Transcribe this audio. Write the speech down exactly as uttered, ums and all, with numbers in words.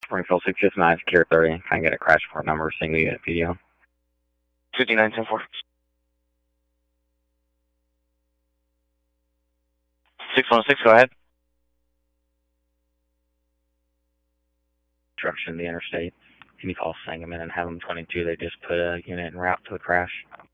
Springfield six six nine, Secure thirty. Can I get a crash report number, single unit P D O? fifty-nine ten four. six one six, go ahead. Construction of the interstate. Can you call Sangamon and have them twenty-two? They just put a unit en route to a crash.